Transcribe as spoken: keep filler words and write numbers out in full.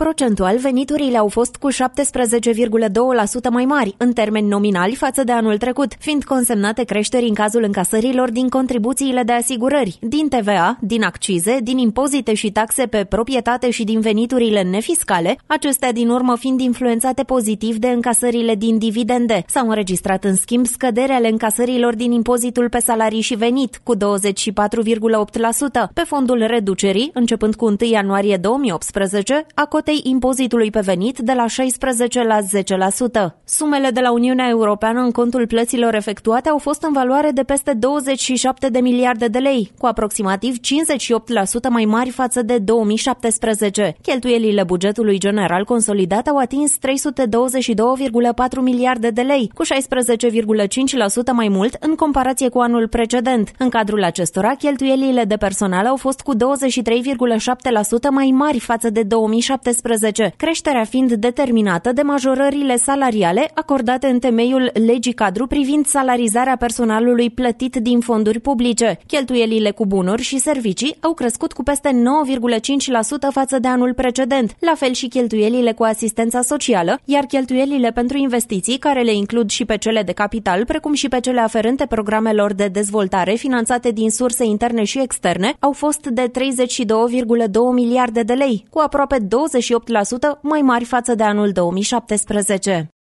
Procentual, veniturile au fost cu șaptesprezece virgulă doi la sută mai mari, în termeni nominali față de anul trecut, fiind consemnate creșteri în cazul încasărilor din contribuțiile de asigurări, din T V A, din accize, din impozite și taxe pe proprietate și din veniturile nefiscale, acestea din urmă fiind influențate pozitiv de încasările din dividende. S-au înregistrat în schimb scăderi ale încasărilor din impozitul pe salarii și venit, cu douăzeci și patru virgulă opt la sută, pe fondul reducerii, începând cu întâi ianuarie două mii optsprezece, a cotei impozitului pe venit de la șaisprezece la zece la sută. Sumele de la Uniunea Europeană în contul plăților efectuate au fost în valoare de peste douăzeci și șapte de miliarde de lei, cu aproximativ cincizeci și opt la sută mai mari față de două mii șaptesprezece. Cheltuielile bugetului general consolidat au atins trei sute douăzeci și doi virgulă patru miliarde de lei, cu șaisprezece virgulă cinci la sută mai mult în comparație cu anul precedent. În cadrul acestora, cheltuielile de personal au fost cu douăzeci și trei virgulă șapte la sută mai mari față de două mii șaptesprezece, creșterea fiind determinată de majorările salariale acordate în temeiul legii cadru privind salarizarea personalului plătit din fonduri publice. Cheltuielile cu bunuri și servicii au crescut cu peste nouă virgulă cinci la sută față de anul precedent, la fel și cheltuielile cu asistența socială, iar cheltuielile pentru investiții, care le includ și pe cele de capital, precum și pe cele aferente programelor de dezvoltare finanțate din surse interne și externe, au fost de treizeci și doi virgulă doi miliarde de lei, cu aproape douăzeci și opt la sută mai mari față de anul două mii șaptesprezece.